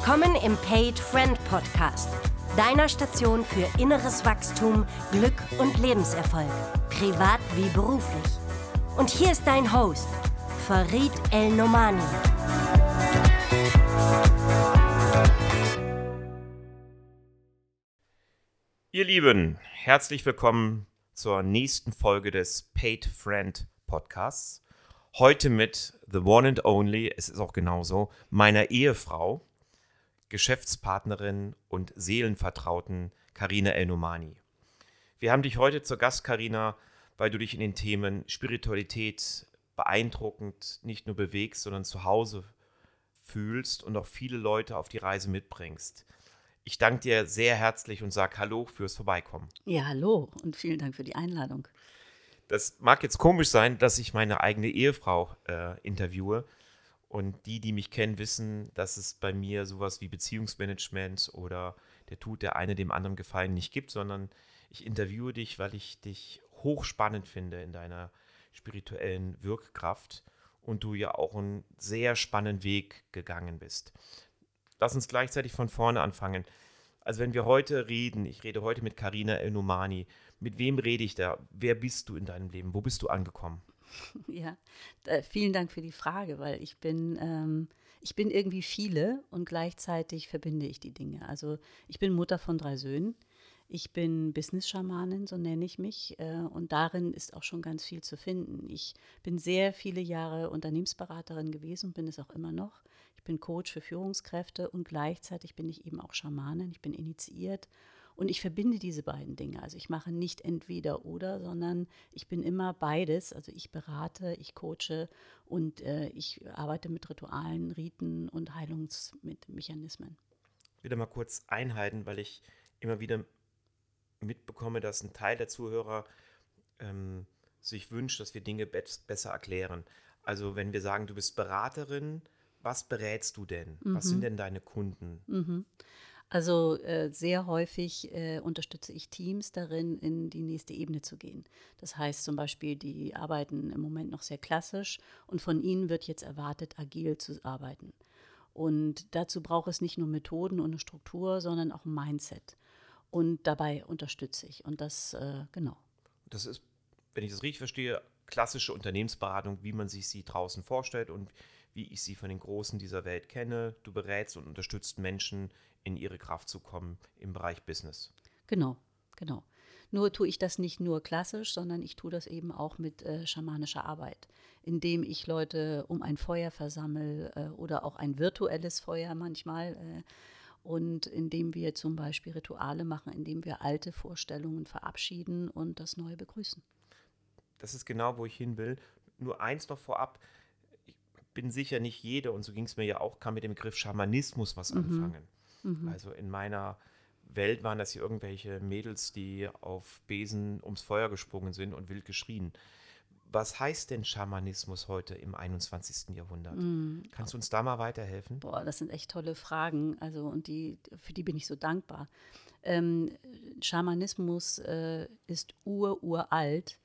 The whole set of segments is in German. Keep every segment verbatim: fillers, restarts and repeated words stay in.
Willkommen im Paid Friend Podcast, deiner Station für inneres Wachstum, Glück und Lebenserfolg, privat wie beruflich. Und hier ist dein Host, Farid El Nomani. Ihr Lieben, herzlich willkommen zur nächsten Folge des Paid Friend Podcasts. Heute mit The One and Only, es ist auch genauso, meiner Ehefrau, Geschäftspartnerin und Seelenvertrauten Karina El Nomani. Wir haben dich heute zur Gast, Karina, weil du dich in den Themen Spiritualität beeindruckend nicht nur bewegst, sondern zu Hause fühlst und auch viele Leute auf die Reise mitbringst. Ich danke dir sehr herzlich und sage Hallo fürs Vorbeikommen. Ja, hallo und vielen Dank für die Einladung. Das mag jetzt komisch sein, dass ich meine eigene Ehefrau äh, interviewe. Und die, die mich kennen, wissen, dass es bei mir sowas wie Beziehungsmanagement oder der tut der eine dem anderen Gefallen nicht gibt, sondern ich interviewe dich, weil ich dich hochspannend finde in deiner spirituellen Wirkkraft und du ja auch einen sehr spannenden Weg gegangen bist. Lass uns gleichzeitig von vorne anfangen. Also wenn wir heute reden, ich rede heute mit Karina El Nomani, mit wem rede ich da? Wer bist du in deinem Leben? Wo bist du angekommen? Ja, äh, vielen Dank für die Frage, weil ich bin, ähm, ich bin irgendwie viele und gleichzeitig verbinde ich die Dinge. Also ich bin Mutter von drei Söhnen. Ich bin Business-Schamanin, so nenne ich mich, äh, und darin ist auch schon ganz viel zu finden. Ich bin sehr viele Jahre Unternehmensberaterin gewesen und bin es auch immer noch. Ich bin Coach für Führungskräfte und gleichzeitig bin ich eben auch Schamanin. Ich bin initiiert und ich verbinde diese beiden Dinge. Also ich mache nicht entweder oder, sondern ich bin immer beides. Also ich berate, ich coache und äh, ich arbeite mit Ritualen, Riten und Heilungsmechanismen. Wieder mal kurz einhalten, weil ich immer wieder mitbekomme, dass ein Teil der Zuhörer ähm, sich wünscht, dass wir Dinge be- besser erklären. Also wenn wir sagen, du bist Beraterin, was berätst du denn? Mhm. Was sind denn deine Kunden? Mhm. Also äh, sehr häufig äh, unterstütze ich Teams darin, in die nächste Ebene zu gehen. Das heißt zum Beispiel, die arbeiten im Moment noch sehr klassisch und von ihnen wird jetzt erwartet, agil zu arbeiten. Und dazu braucht es nicht nur Methoden und eine Struktur, sondern auch ein Mindset. Und dabei unterstütze ich. Und das, äh, genau. Das ist, wenn ich das richtig verstehe, klassische Unternehmensberatung, wie man sich sie draußen vorstellt und wie ich sie von den Großen dieser Welt kenne. Du berätst und unterstützt Menschen, in ihre Kraft zu kommen im Bereich Business. Genau, genau. Nur tue ich das nicht nur klassisch, sondern ich tue das eben auch mit äh, schamanischer Arbeit, indem ich Leute um ein Feuer versammle äh, oder auch ein virtuelles Feuer manchmal äh, und indem wir zum Beispiel Rituale machen, indem wir alte Vorstellungen verabschieden und das Neue begrüßen. Das ist genau, wo ich hin will. Nur eins noch vorab. Ich bin sicher, nicht jeder, und so ging es mir ja auch, kann mit dem Begriff Schamanismus was Mhm. anfangen. Mhm. Also in meiner Welt waren das hier irgendwelche Mädels, die auf Besen ums Feuer gesprungen sind und wild geschrien. Was heißt denn Schamanismus heute im einundzwanzigsten Jahrhundert? Mhm. Kannst du uns da mal weiterhelfen? Boah, das sind echt tolle Fragen. Also, und die, für die bin ich so dankbar. Ähm, Schamanismus äh, ist ur-uralt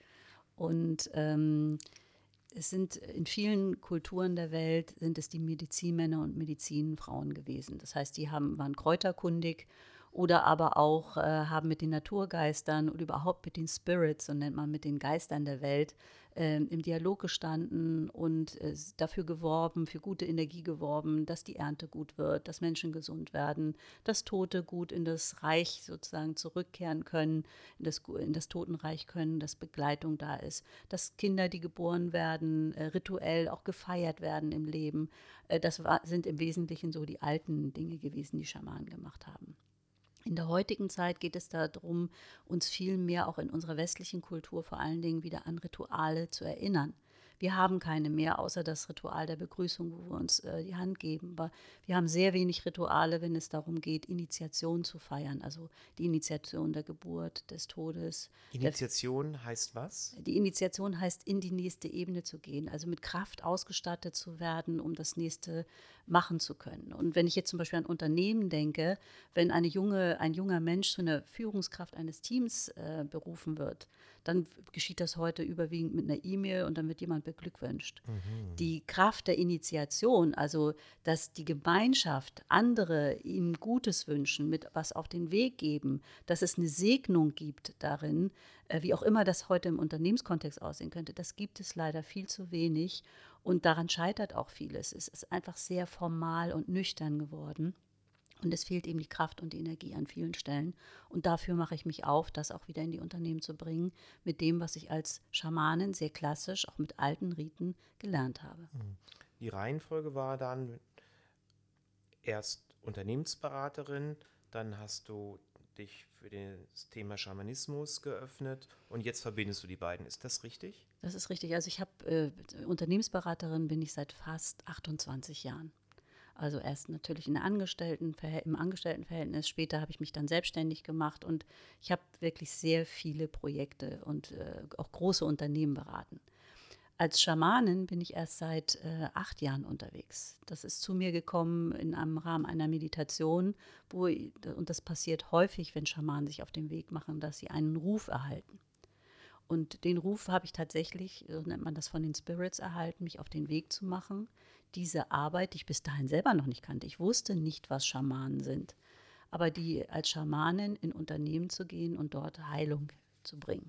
und ähm, es sind in vielen Kulturen der Welt sind es die Medizinmänner und Medizinfrauen gewesen. Das heißt, die haben, waren kräuterkundig oder aber auch äh, haben mit den Naturgeistern oder überhaupt mit den Spirits, so nennt man, mit den Geistern der Welt, äh, im Dialog gestanden und äh, dafür geworben, für gute Energie geworben, dass die Ernte gut wird, dass Menschen gesund werden, dass Tote gut in das Reich sozusagen zurückkehren können, in das, in das Totenreich können, dass Begleitung da ist, dass Kinder, die geboren werden, äh, rituell auch gefeiert werden im Leben. Äh, das war, sind im Wesentlichen so die alten Dinge gewesen, die Schamanen gemacht haben. In der heutigen Zeit geht es darum, uns viel mehr auch in unserer westlichen Kultur vor allen Dingen wieder an Rituale zu erinnern. Wir haben keine mehr, außer das Ritual der Begrüßung, wo wir uns äh, die Hand geben. Aber wir haben sehr wenig Rituale, wenn es darum geht, Initiation zu feiern. Also die Initiation der Geburt, des Todes. Initiation der, heißt was? Die Initiation heißt, in die nächste Ebene zu gehen, also mit Kraft ausgestattet zu werden, um das nächste machen zu können. Und wenn ich jetzt zum Beispiel an Unternehmen denke, wenn eine junge, ein junger Mensch zu einer Führungskraft eines Teams äh, berufen wird, dann geschieht das heute überwiegend mit einer E-Mail und dann wird jemand jemand beglückwünscht. Mhm. Die Kraft der Initiation, also dass die Gemeinschaft andere ihnen Gutes wünschen, mit was auf den Weg geben, dass es eine Segnung gibt darin, äh, wie auch immer das heute im Unternehmenskontext aussehen könnte, das gibt es leider viel zu wenig und daran scheitert auch vieles. Es ist einfach sehr formal und nüchtern geworden. Und es fehlt eben die Kraft und die Energie an vielen Stellen. Und dafür mache ich mich auf, das auch wieder in die Unternehmen zu bringen, mit dem, was ich als Schamanin sehr klassisch, auch mit alten Riten, gelernt habe. Die Reihenfolge war dann erst Unternehmensberaterin, dann hast du dich für das Thema Schamanismus geöffnet und jetzt verbindest du die beiden. Ist das richtig? Das ist richtig. Also ich habe äh, Unternehmensberaterin bin ich seit fast achtundzwanzig Jahren. Also erst natürlich in Angestellten, im Angestelltenverhältnis, später habe ich mich dann selbstständig gemacht und ich habe wirklich sehr viele Projekte und äh, auch große Unternehmen beraten. Als Schamanin bin ich erst seit äh, acht Jahren unterwegs. Das ist zu mir gekommen in einem Rahmen einer Meditation, wo, und das passiert häufig, wenn Schamanen sich auf den Weg machen, dass sie einen Ruf erhalten. Und den Ruf habe ich tatsächlich, so nennt man das, von den Spirits erhalten, mich auf den Weg zu machen. Diese Arbeit, die ich bis dahin selber noch nicht kannte. Ich wusste nicht, was Schamanen sind. Aber die als Schamanin in Unternehmen zu gehen und dort Heilung zu bringen.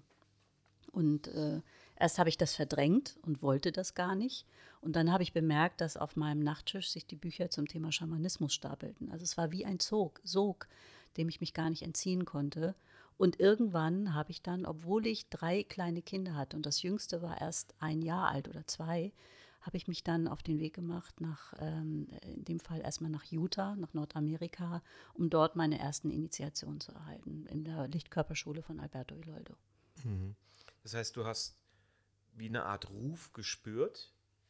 Und äh, erst habe ich das verdrängt und wollte das gar nicht. Und dann habe ich bemerkt, dass auf meinem Nachttisch sich die Bücher zum Thema Schamanismus stapelten. Also es war wie ein Sog, Sog, dem ich mich gar nicht entziehen konnte. Und irgendwann habe ich dann, obwohl ich drei kleine Kinder hatte und das jüngste war erst ein Jahr alt oder zwei, habe ich mich dann auf den Weg gemacht, nach, ähm, in dem Fall erstmal nach Utah, nach Nordamerika, um dort meine ersten Initiationen zu erhalten, in der Lichtkörperschule von Alberto Iloldo. Mhm. Das heißt, du hast wie eine Art Ruf gespürt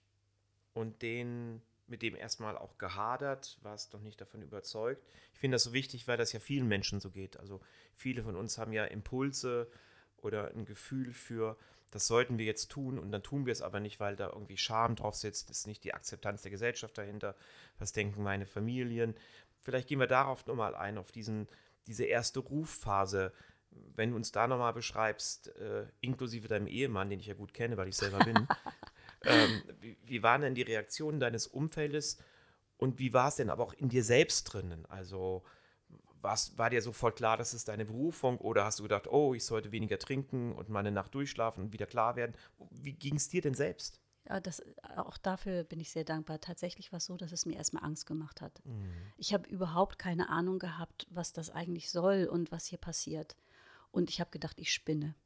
und den, mit dem erstmal auch gehadert, warst doch nicht davon überzeugt. Ich finde das so wichtig, weil das ja vielen Menschen so geht. Also viele von uns haben ja Impulse oder ein Gefühl für, das sollten wir jetzt tun und dann tun wir es aber nicht, weil da irgendwie Scham drauf sitzt, ist nicht die Akzeptanz der Gesellschaft dahinter, was denken meine Familien. Vielleicht gehen wir darauf nochmal ein, auf diesen, diese erste Rufphase, wenn du uns da nochmal beschreibst, äh, inklusive deinem Ehemann, den ich ja gut kenne, weil ich selber bin, ähm, wie, wie waren denn die Reaktionen deines Umfeldes und wie war es denn aber auch in dir selbst drinnen? Also war's, war dir sofort klar, das ist deine Berufung oder hast du gedacht, oh, ich sollte weniger trinken und mal eine Nacht durchschlafen und wieder klar werden? Wie ging es dir denn selbst? Ja, das, auch dafür bin ich sehr dankbar. Tatsächlich war es so, dass es mir erstmal Angst gemacht hat. Mhm. Ich habe überhaupt keine Ahnung gehabt, was das eigentlich soll und was hier passiert. Und ich habe gedacht, ich spinne.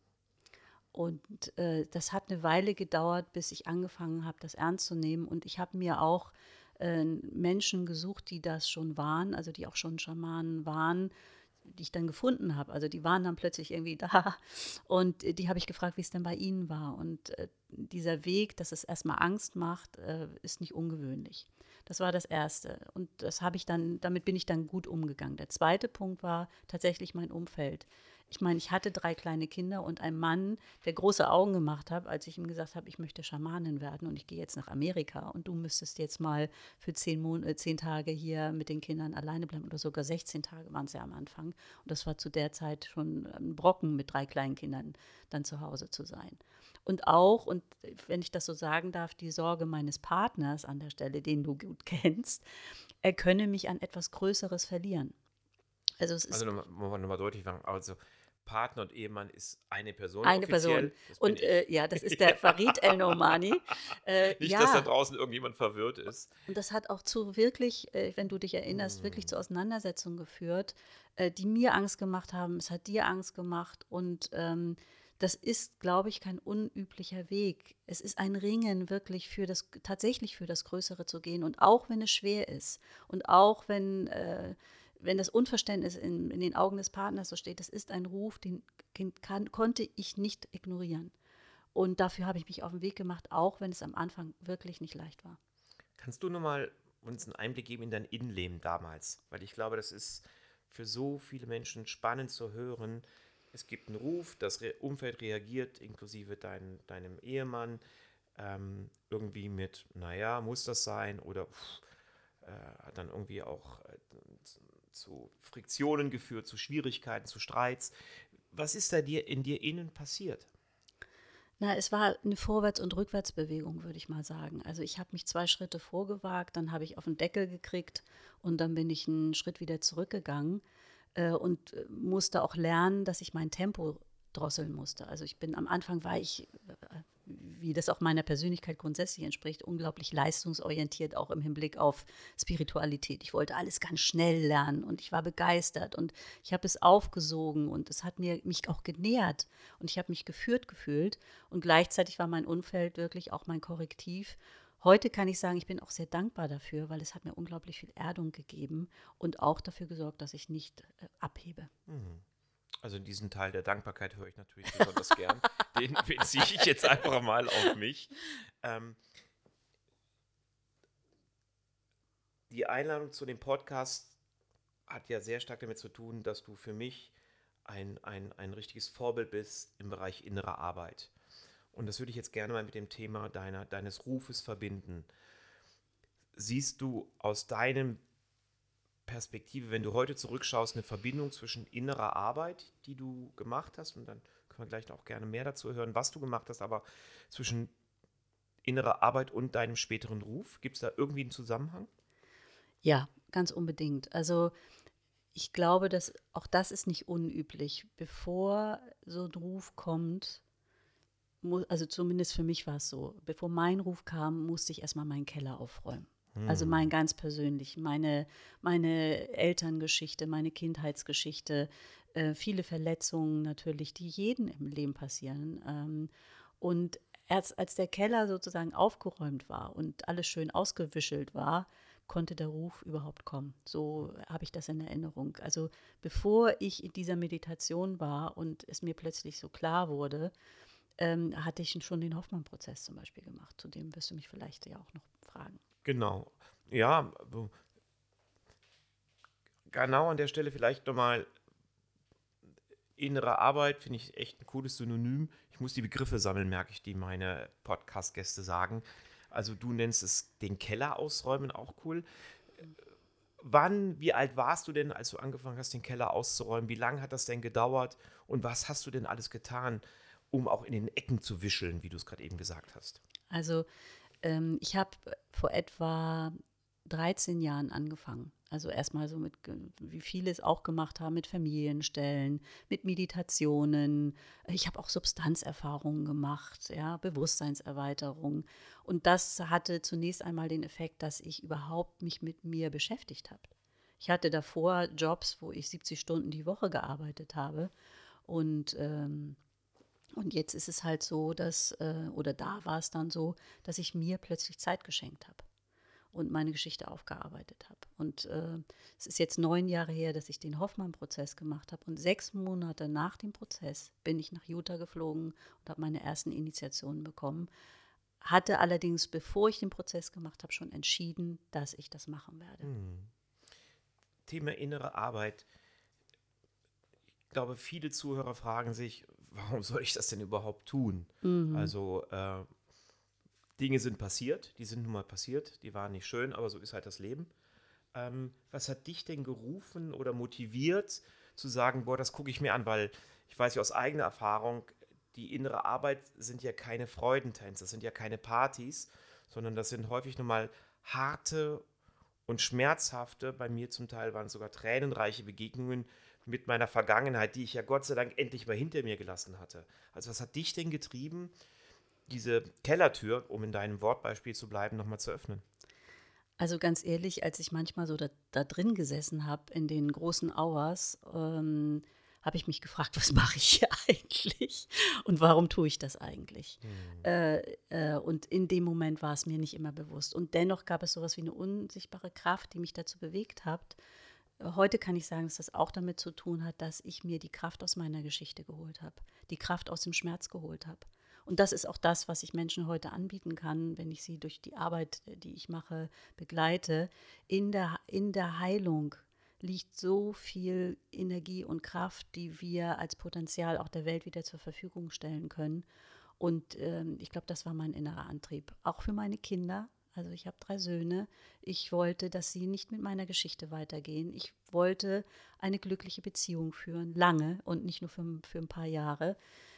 Und äh, das hat eine Weile gedauert, bis ich angefangen habe, das ernst zu nehmen. Und ich habe mir auch äh, Menschen gesucht, die das schon waren, also die auch schon Schamanen waren, die ich dann gefunden habe. Also die waren dann plötzlich irgendwie da. Und äh, die habe ich gefragt, wie es denn bei ihnen war. Und äh, dieser Weg, dass es erstmal Angst macht, äh, ist nicht ungewöhnlich. Das war das Erste. Und das habe ich dann, damit bin ich dann gut umgegangen. Der zweite Punkt war tatsächlich mein Umfeld. Ich meine, ich hatte drei kleine Kinder und einen Mann, der große Augen gemacht hat, als ich ihm gesagt habe, ich möchte Schamanin werden und ich gehe jetzt nach Amerika und du müsstest jetzt mal für zehn, Mon- äh, zehn Tage hier mit den Kindern alleine bleiben oder sogar sechzehn Tage waren es ja am Anfang. Und das war zu der Zeit schon ein Brocken, mit drei kleinen Kindern dann zu Hause zu sein. Und auch, und wenn ich das so sagen darf, die Sorge meines Partners an der Stelle, den du gut kennst, er könne mich an etwas Größeres verlieren. Also es ist Also nochmal noch mal deutlich machen, also Partner und Ehemann ist eine Person eine offiziell. Person. Und äh, ja, das ist der Farid El-Nomani. Äh, Nicht, ja. dass da draußen irgendjemand verwirrt ist. Und das hat auch zu wirklich, äh, wenn du dich erinnerst, mm. wirklich zu Auseinandersetzungen geführt, äh, die mir Angst gemacht haben. Es hat dir Angst gemacht. Und ähm, das ist, glaube ich, kein unüblicher Weg. Es ist ein Ringen, wirklich für das, tatsächlich für das Größere zu gehen. Und auch wenn es schwer ist und auch wenn äh, wenn das Unverständnis in, in den Augen des Partners so steht, das ist ein Ruf, den kann, konnte ich nicht ignorieren. Und dafür habe ich mich auf den Weg gemacht, auch wenn es am Anfang wirklich nicht leicht war. Kannst du nochmal uns einen Einblick geben in dein Innenleben damals? Weil ich glaube, das ist für so viele Menschen spannend zu hören. Es gibt einen Ruf, das Re- Umfeld reagiert, inklusive dein, deinem Ehemann, ähm, irgendwie mit, naja, muss das sein? Oder pff, äh, hat dann irgendwie auch äh, zu Friktionen geführt, zu Schwierigkeiten, zu Streits. Was ist da dir in dir innen passiert? Na, es war eine Vorwärts- und Rückwärtsbewegung, würde ich mal sagen. Also ich habe mich zwei Schritte vorgewagt, dann habe ich auf den Deckel gekriegt und dann bin ich einen Schritt wieder zurückgegangen äh, und äh, musste auch lernen, dass ich mein Tempo drosseln musste. Also ich bin am Anfang war ich, äh, wie das auch meiner Persönlichkeit grundsätzlich entspricht, unglaublich leistungsorientiert, auch im Hinblick auf Spiritualität. Ich wollte alles ganz schnell lernen und ich war begeistert und ich habe es aufgesogen und es hat mir mich auch genährt und ich habe mich geführt gefühlt und gleichzeitig war mein Umfeld wirklich auch mein Korrektiv. Heute kann ich sagen, ich bin auch sehr dankbar dafür, weil es hat mir unglaublich viel Erdung gegeben und auch dafür gesorgt, dass ich nicht äh, abhebe. Mhm. Also diesen Teil der Dankbarkeit höre ich natürlich besonders gern. Den beziehe ich jetzt einfach mal auf mich. Ähm, die Einladung zu dem Podcast hat ja sehr stark damit zu tun, dass du für mich ein, ein, ein richtiges Vorbild bist im Bereich innere Arbeit. Und das würde ich jetzt gerne mal mit dem Thema deiner, deines Rufes verbinden. Siehst du aus deinem Perspektive, wenn du heute zurückschaust, eine Verbindung zwischen innerer Arbeit, die du gemacht hast, und dann können wir gleich auch gerne mehr dazu hören, was du gemacht hast, aber zwischen innerer Arbeit und deinem späteren Ruf? Gibt es da irgendwie einen Zusammenhang? Ja, ganz unbedingt. Also ich glaube, dass auch das ist nicht unüblich. Bevor so ein Ruf kommt, mu- also zumindest für mich war es so, bevor mein Ruf kam, musste ich erstmal meinen Keller aufräumen. Also mein ganz persönlich, meine, meine Elterngeschichte, meine Kindheitsgeschichte, äh, viele Verletzungen natürlich, die jedem im Leben passieren. Ähm, und erst als der Keller sozusagen aufgeräumt war und alles schön ausgewischelt war, konnte der Ruf überhaupt kommen. So habe ich das in Erinnerung. Also bevor ich in dieser Meditation war und es mir plötzlich so klar wurde, ähm, hatte ich schon den Hoffmann-Prozess zum Beispiel gemacht. Zu dem wirst du mich vielleicht ja auch noch fragen. Genau. Ja, also genau an der Stelle vielleicht nochmal innere Arbeit, finde ich echt ein cooles Synonym. Ich muss die Begriffe sammeln, merke ich, die meine Podcast-Gäste sagen. Also du nennst es den Keller ausräumen, auch cool. Wann, wie alt warst du denn, als du angefangen hast, den Keller auszuräumen? Wie lange hat das denn gedauert? Und was hast du denn alles getan, um auch in den Ecken zu wischeln, wie du es gerade eben gesagt hast? Also ähm, ich habe vor etwa dreizehn Jahren angefangen. Also erstmal so mit, ge- wie viele es auch gemacht haben, mit Familienstellen, mit Meditationen. Ich habe auch Substanzerfahrungen gemacht, ja, Bewusstseinserweiterung. Und das hatte zunächst einmal den Effekt, dass ich überhaupt mich mit mir beschäftigt habe. Ich hatte davor Jobs, wo ich siebzig Stunden die Woche gearbeitet habe. Und ähm, und jetzt ist es halt so, dass, äh, oder da war es dann so, dass ich mir plötzlich Zeit geschenkt habe und meine Geschichte aufgearbeitet habe. Und äh, es ist jetzt neun Jahre her, dass ich den Hoffmann-Prozess gemacht habe. Und sechs Monate nach dem Prozess bin ich nach Utah geflogen und habe meine ersten Initiationen bekommen. Hatte allerdings, bevor ich den Prozess gemacht habe, schon entschieden, dass ich das machen werde. Hm. Thema innere Arbeit. Ich glaube, viele Zuhörer fragen sich, warum soll ich das denn überhaupt tun? Mhm. Also äh, Dinge sind passiert, die sind nun mal passiert, die waren nicht schön, aber so ist halt das Leben. Ähm, was hat dich denn gerufen oder motiviert zu sagen, boah, das gucke ich mir an, weil ich weiß ja aus eigener Erfahrung, die innere Arbeit sind ja keine Freudentänze, das sind ja keine Partys, sondern das sind häufig nun mal harte und schmerzhafte, bei mir zum Teil waren es sogar tränenreiche Begegnungen mit meiner Vergangenheit, die ich ja Gott sei Dank endlich mal hinter mir gelassen hatte. Also was hat dich denn getrieben, diese Kellertür, um in deinem Wortbeispiel zu bleiben, nochmal zu öffnen? Also ganz ehrlich, als ich manchmal so da, da drin gesessen habe in den großen Hours, ähm, habe ich mich gefragt, was mache ich hier eigentlich und warum tue ich das eigentlich? Hm. Äh, äh, und in dem Moment war es mir nicht immer bewusst. Und dennoch gab es sowas wie eine unsichtbare Kraft, die mich dazu bewegt hat. Heute kann ich sagen, dass das auch damit zu tun hat, dass ich mir die Kraft aus meiner Geschichte geholt habe, die Kraft aus dem Schmerz geholt habe. Und das ist auch das, was ich Menschen heute anbieten kann, wenn ich sie durch die Arbeit, die ich mache, begleite. In der, in der Heilung liegt so viel Energie und Kraft, die wir als Potenzial auch der Welt wieder zur Verfügung stellen können. Und ähm, ich glaube, das war mein innerer Antrieb. Auch für meine Kinder. Also ich habe drei Söhne. Ich wollte, dass sie nicht mit meiner Geschichte weitergehen. Ich wollte eine glückliche Beziehung führen, lange und nicht nur für, für ein paar Jahre.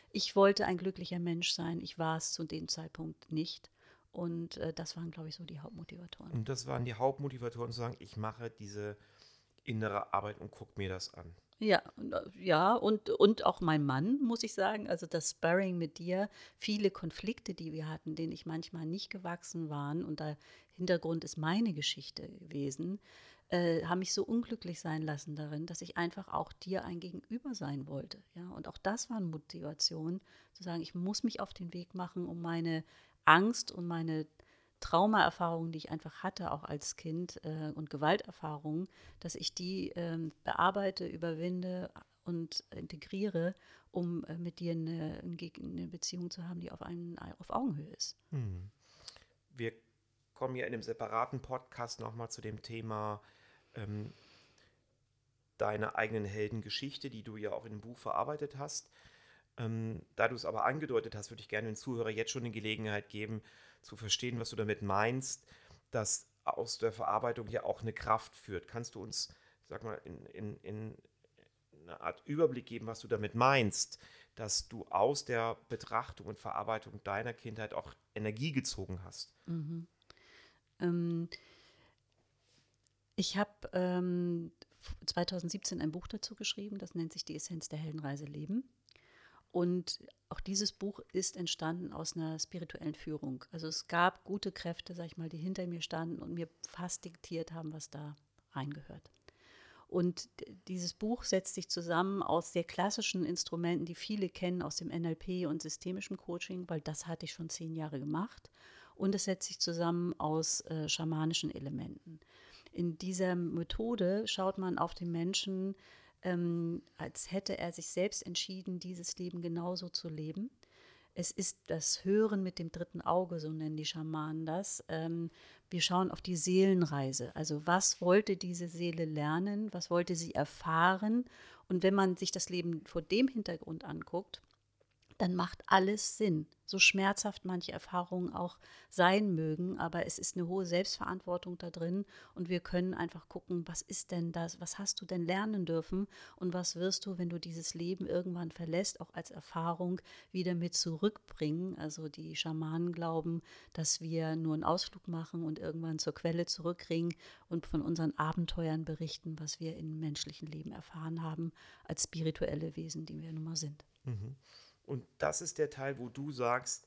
ich wollte ein glücklicher Mensch sein. Ich war es zu dem Zeitpunkt nicht. Und äh, das waren, glaube ich, so die Hauptmotivatoren. Und das waren die Hauptmotivatoren, zu sagen, ich mache diese innere Arbeit und gucke mir das an. Ja, und, äh, ja und, und auch mein Mann, muss ich sagen, also das Sparring mit dir, viele Konflikte, die wir hatten, denen ich manchmal nicht gewachsen waren und der Hintergrund ist meine Geschichte gewesen, äh, haben mich so unglücklich sein lassen darin, dass ich einfach auch dir ein Gegenüber sein wollte. Ja? Und auch das war eine Motivation, zu sagen, ich muss mich auf den Weg machen, um meine Angst und meine Traumaerfahrungen, die ich einfach hatte, auch als Kind äh, und Gewalterfahrungen, dass ich die ähm, bearbeite, überwinde und integriere, um äh, mit dir eine, eine Beziehung zu haben, die auf, einen, auf Augenhöhe ist. Hm. Wir kommen ja in einem separaten Podcast nochmal zu dem Thema ähm, deiner eigenen Heldengeschichte, die du ja auch in dem Buch verarbeitet hast. Ähm, da du es aber angedeutet hast, würde ich gerne den Zuhörer jetzt schon die Gelegenheit geben, zu verstehen, was du damit meinst, dass aus der Verarbeitung ja auch eine Kraft führt. Kannst du uns, sag mal, in, in, in eine Art Überblick geben, was du damit meinst, dass du aus der Betrachtung und Verarbeitung deiner Kindheit auch Energie gezogen hast? Mhm. Ähm, ich habe ähm, zwanzig siebzehn ein Buch dazu geschrieben, das nennt sich Die Essenz der Heldenreise Leben. Und auch dieses Buch ist entstanden aus einer spirituellen Führung. Also es gab gute Kräfte, sag ich mal, die hinter mir standen und mir fast diktiert haben, was da reingehört. Und dieses Buch setzt sich zusammen aus sehr klassischen Instrumenten, die viele kennen aus dem N L P und systemischem Coaching, weil das hatte ich schon zehn Jahre gemacht. Und es setzt sich zusammen aus äh, schamanischen Elementen. In dieser Methode schaut man auf den Menschen, Ähm, als hätte er sich selbst entschieden, dieses Leben genauso zu leben. Es ist das Hören mit dem dritten Auge, so nennen die Schamanen das. Ähm, wir schauen auf die Seelenreise. Also was wollte diese Seele lernen, was wollte sie erfahren? Und wenn man sich das Leben vor dem Hintergrund anguckt, dann macht alles Sinn. So schmerzhaft manche Erfahrungen auch sein mögen, aber es ist eine hohe Selbstverantwortung da drin und wir können einfach gucken, was ist denn das, was hast du denn lernen dürfen und was wirst du, wenn du dieses Leben irgendwann verlässt, auch als Erfahrung wieder mit zurückbringen. Also die Schamanen glauben, dass wir nur einen Ausflug machen und irgendwann zur Quelle zurückkriegen und von unseren Abenteuern berichten, was wir im menschlichen Leben erfahren haben, als spirituelle Wesen, die wir nun mal sind. Mhm. Und das ist der Teil, wo du sagst,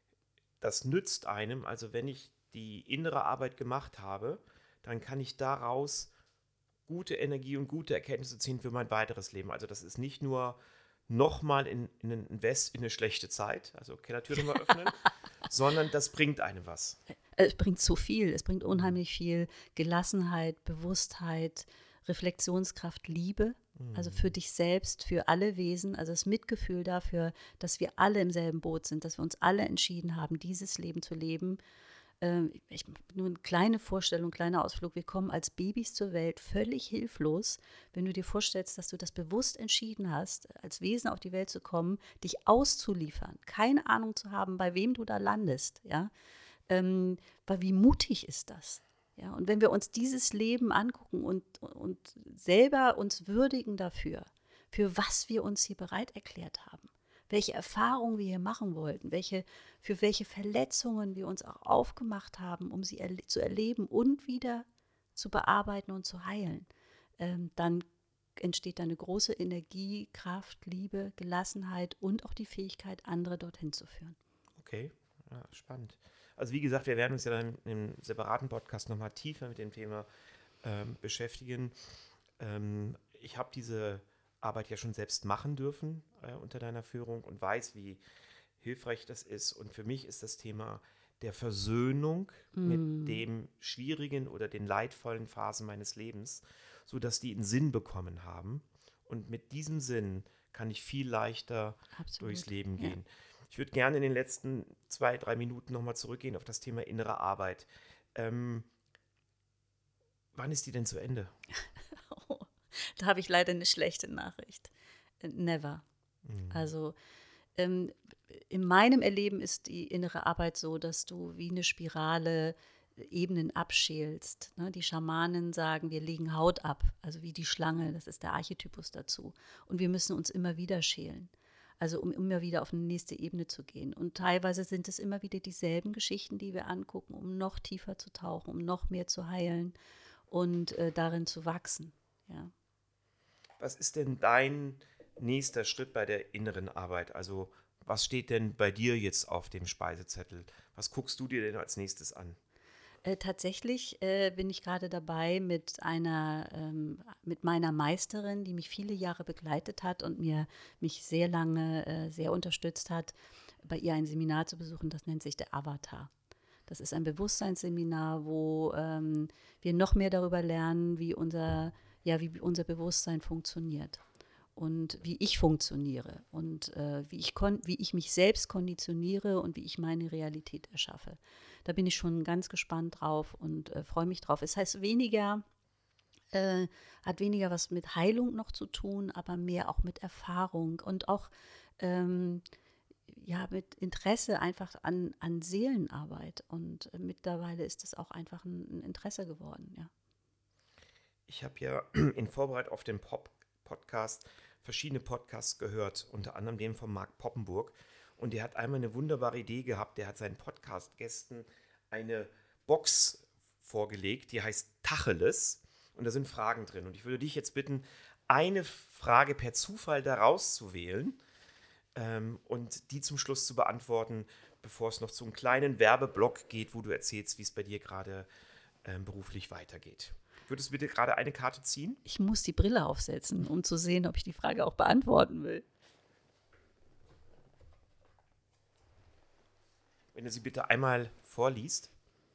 das nützt einem. Also wenn ich die innere Arbeit gemacht habe, dann kann ich daraus gute Energie und gute Erkenntnisse ziehen für mein weiteres Leben. Also das ist nicht nur nochmal in, in ein Invest in eine schlechte Zeit, also Kellertür nochmal öffnen, sondern das bringt einem was. Es bringt so viel. Es bringt unheimlich viel Gelassenheit, Bewusstheit, Reflexionskraft, Liebe. Also für dich selbst, für alle Wesen, also das Mitgefühl dafür, dass wir alle im selben Boot sind, dass wir uns alle entschieden haben, dieses Leben zu leben. Ähm, ich, nur eine kleine Vorstellung, ein kleiner Ausflug. Wir kommen als Babys zur Welt völlig hilflos, wenn du dir vorstellst, dass du das bewusst entschieden hast, als Wesen auf die Welt zu kommen, dich auszuliefern, keine Ahnung zu haben, bei wem du da landest. Ja? Ähm, weil wie mutig ist das? Ja, und wenn wir uns dieses Leben angucken und, und selber uns würdigen dafür, für was wir uns hier bereit erklärt haben, welche Erfahrungen wir hier machen wollten, welche, für welche Verletzungen wir uns auch aufgemacht haben, um sie erle- zu erleben und wieder zu bearbeiten und zu heilen, ähm, dann entsteht da eine große Energie, Kraft, Liebe, Gelassenheit und auch die Fähigkeit, andere dorthin zu führen. Okay, ja, spannend. Also wie gesagt, wir werden uns ja dann im separaten Podcast nochmal tiefer mit dem Thema ähm, beschäftigen. Ähm, ich habe diese Arbeit ja schon selbst machen dürfen äh, unter deiner Führung und weiß, wie hilfreich das ist. Und für mich ist das Thema der Versöhnung mm. mit dem schwierigen oder den leidvollen Phasen meines Lebens, sodass die einen Sinn bekommen haben. Und mit diesem Sinn kann ich viel leichter Absolut. durchs Leben gehen. Ja. Ich würde gerne in den letzten zwei, drei Minuten nochmal zurückgehen auf das Thema innere Arbeit. Ähm, wann ist die denn zu Ende? Oh, da habe ich leider eine schlechte Nachricht. Never. Mhm. Also ähm, in meinem Erleben ist die innere Arbeit so, dass du wie eine Spirale Ebenen abschälst. Ne? Die Schamanen sagen, wir legen Haut ab, also wie die Schlange, das ist der Archetypus dazu. Und wir müssen uns immer wieder schälen. Also um immer wieder auf eine nächste Ebene zu gehen. Und teilweise sind es immer wieder dieselben Geschichten, die wir angucken, um noch tiefer zu tauchen, um noch mehr zu heilen und äh, darin zu wachsen. Ja. Was ist denn dein nächster Schritt bei der inneren Arbeit? Also was steht denn bei dir jetzt auf dem Speisezettel? Was guckst du dir denn als nächstes an? Äh, tatsächlich äh, bin ich gerade dabei mit einer, ähm, mit meiner Meisterin, die mich viele Jahre begleitet hat und mir mich sehr lange äh, sehr unterstützt hat, bei ihr ein Seminar zu besuchen. Das nennt sich der Avatar. Das ist ein Bewusstseinsseminar, wo ähm, wir noch mehr darüber lernen, wie unser, ja, wie unser Bewusstsein funktioniert und wie ich funktioniere und äh, wie, ich kon- wie ich mich selbst konditioniere und wie ich meine Realität erschaffe. Da bin ich schon ganz gespannt drauf und äh, freue mich drauf. Es heißt weniger, äh, hat weniger was mit Heilung noch zu tun, aber mehr auch mit Erfahrung und auch ähm, ja, mit Interesse einfach an, an Seelenarbeit. Und äh, mittlerweile ist es auch einfach ein, ein Interesse geworden, ja. Ich habe ja in Vorbereitung auf den Pop Podcast verschiedene Podcasts gehört, unter anderem den von Mark Poppenburg. Und der hat einmal eine wunderbare Idee gehabt. Der hat seinen Podcast-Gästen eine Box vorgelegt, die heißt Tacheles. Und da sind Fragen drin. Und ich würde dich jetzt bitten, eine Frage per Zufall daraus zu wählen ähm, und die zum Schluss zu beantworten, bevor es noch zu einem kleinen Werbeblock geht, wo du erzählst, wie es bei dir gerade ähm, beruflich weitergeht. Würdest du bitte gerade eine Karte ziehen? Ich muss die Brille aufsetzen, um zu sehen, ob ich die Frage auch beantworten will. Wenn du sie bitte einmal vorliest.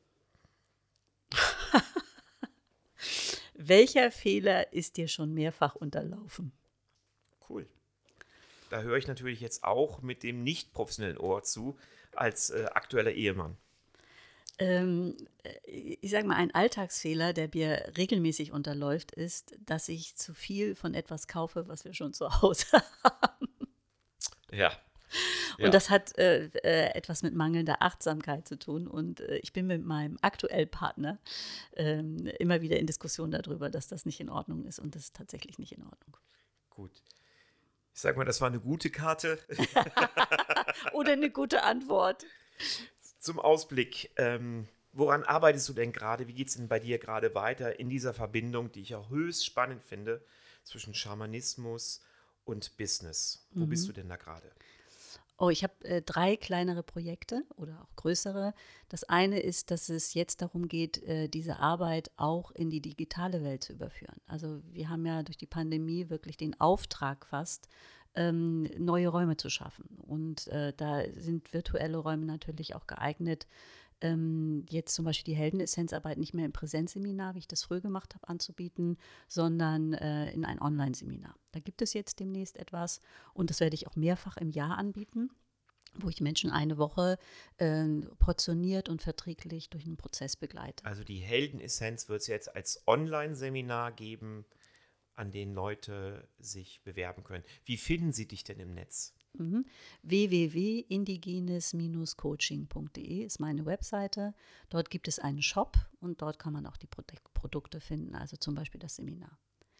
Welcher Fehler ist dir schon mehrfach unterlaufen? Cool. Da höre ich natürlich jetzt auch mit dem nicht professionellen Ohr zu, als äh, aktueller Ehemann. Ähm, ich sage mal, ein Alltagsfehler, der mir regelmäßig unterläuft, ist, dass ich zu viel von etwas kaufe, was wir schon zu Hause haben. Ja. Und ja. das hat äh, äh, etwas mit mangelnder Achtsamkeit zu tun. Und äh, ich bin mit meinem aktuellen Partner äh, immer wieder in Diskussion darüber, dass das nicht in Ordnung ist. Und das ist tatsächlich nicht in Ordnung. Gut. Ich sag mal, das war eine gute Karte. Oder eine gute Antwort. Zum Ausblick. Ähm, woran arbeitest du denn gerade? Wie geht es denn bei dir gerade weiter in dieser Verbindung, die ich auch höchst spannend finde, zwischen Schamanismus und Business? Wo Mhm. bist du denn da gerade? Oh, ich habe äh, drei kleinere Projekte oder auch größere. Das eine ist, dass es jetzt darum geht, äh, diese Arbeit auch in die digitale Welt zu überführen. Also wir haben ja durch die Pandemie wirklich den Auftrag fast, ähm, neue Räume zu schaffen. Und äh, da sind virtuelle Räume natürlich auch geeignet, ähm, jetzt zum Beispiel die Heldenessenzarbeit nicht mehr im Präsenzseminar, wie ich das früher gemacht habe, anzubieten, sondern äh, in ein Online-Seminar. Da gibt es jetzt demnächst etwas und das werde ich auch mehrfach im Jahr anbieten, wo ich Menschen eine Woche äh, portioniert und verträglich durch einen Prozess begleite. Also die Heldenessenz wird es jetzt als Online-Seminar geben, an denen Leute sich bewerben können. Wie finden sie dich denn im Netz? Mhm. w w w punkt indigenes Bindestrich coaching punkt d e ist meine Webseite. Dort gibt es einen Shop und dort kann man auch die Produk- Produkte finden, also zum Beispiel das Seminar.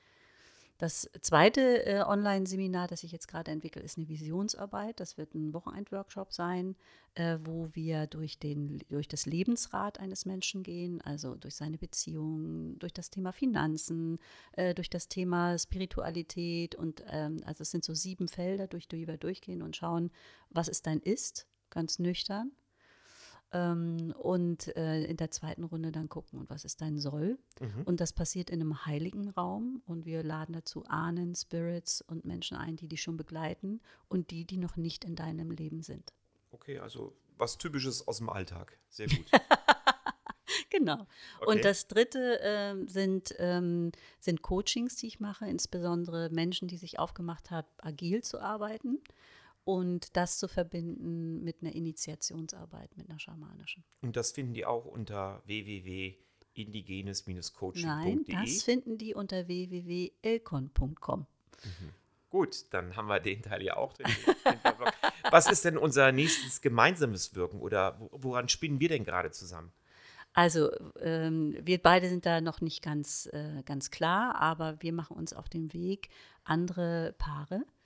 Das zweite äh, Online-Seminar, das ich jetzt gerade entwickle, ist eine Visionsarbeit. Das wird ein Wochenend-Workshop sein, äh, wo wir durch, den, durch das Lebensrad eines Menschen gehen, also durch seine Beziehungen, durch das Thema Finanzen, äh, durch das Thema Spiritualität. Und ähm, also es sind so sieben Felder, durch die wir durchgehen und schauen, was ist dein Ist, ganz nüchtern. Ähm, und äh, in der zweiten Runde dann gucken, und was ist dein Soll? Mhm. Und das passiert in einem heiligen Raum und wir laden dazu Ahnen, Spirits und Menschen ein, die dich schon begleiten und die, die noch nicht in deinem Leben sind. Okay, also was Typisches aus dem Alltag. Sehr gut. Genau. Okay. Und das dritte äh, sind, ähm, sind Coachings, die ich mache, insbesondere Menschen, die sich aufgemacht haben, agil zu arbeiten. Und das zu verbinden mit einer Initiationsarbeit, mit einer schamanischen. Und das finden die auch unter w w w punkt indigenes Bindestrich coaching Nein, punkt d e? das finden die unter w w w punkt elcon punkt com. Mhm. Gut, dann haben wir den Teil ja auch drin. Was ist denn unser nächstes gemeinsames Wirken oder woran spinnen wir denn gerade zusammen? Also ähm, wir beide sind da noch nicht ganz, äh, ganz klar, aber wir machen uns auf den Weg, andere Paare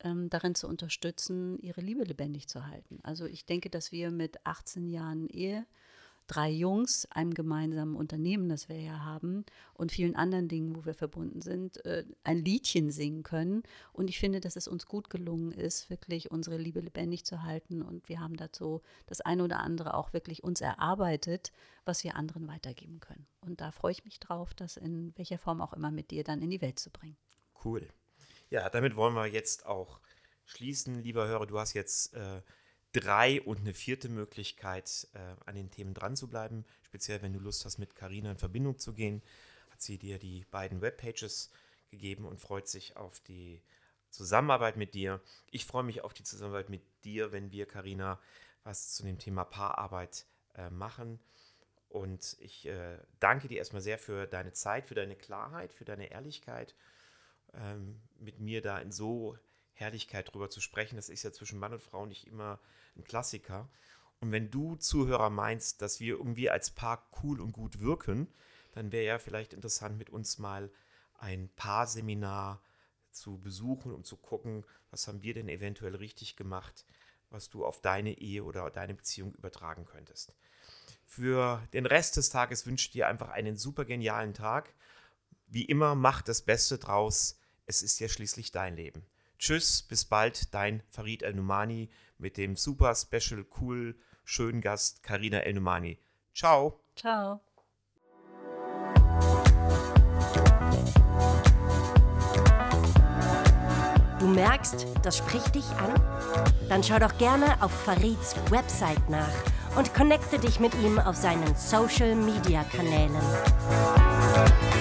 ähm, darin zu unterstützen, ihre Liebe lebendig zu halten. Also ich denke, dass wir mit achtzehn Jahren Ehe, drei Jungs, einem gemeinsamen Unternehmen, das wir ja haben, und vielen anderen Dingen, wo wir verbunden sind, äh, ein Liedchen singen können. Und ich finde, dass es uns gut gelungen ist, wirklich unsere Liebe lebendig zu halten. Und wir haben dazu das eine oder andere auch wirklich uns erarbeitet, was wir anderen weitergeben können. Und da freue ich mich drauf, das in welcher Form auch immer mit dir dann in die Welt zu bringen. Cool. Ja, damit wollen wir jetzt auch schließen. Lieber Hörer, du hast jetzt äh, drei und eine vierte Möglichkeit, äh, an den Themen dran zu bleiben. Speziell, wenn du Lust hast, mit Carina in Verbindung zu gehen, hat sie dir die beiden Webpages gegeben und freut sich auf die Zusammenarbeit mit dir. Ich freue mich auf die Zusammenarbeit mit dir, wenn wir, Carina, was zu dem Thema Paararbeit äh, machen. Und ich äh, danke dir erstmal sehr für deine Zeit, für deine Klarheit, für deine Ehrlichkeit, ähm, mit mir da in so Herrlichkeit drüber zu sprechen. Das ist ja zwischen Mann und Frau nicht immer ein Klassiker. Und wenn du, Zuhörer, meinst, dass wir irgendwie als Paar cool und gut wirken, dann wäre ja vielleicht interessant, mit uns mal ein Paarseminar zu besuchen, um zu gucken, was haben wir denn eventuell richtig gemacht, was du auf deine Ehe oder deine Beziehung übertragen könntest. Für den Rest des Tages wünsche ich dir einfach einen super genialen Tag. Wie immer, mach das Beste draus. Es ist ja schließlich dein Leben. Tschüss, bis bald, dein Farid El-Numani mit dem super special, cool, schönen Gast Carina El-Numani. Ciao. Ciao. Du merkst, das spricht dich an? Dann schau doch gerne auf Farids Website nach und connecte dich mit ihm auf seinen Social-Media-Kanälen.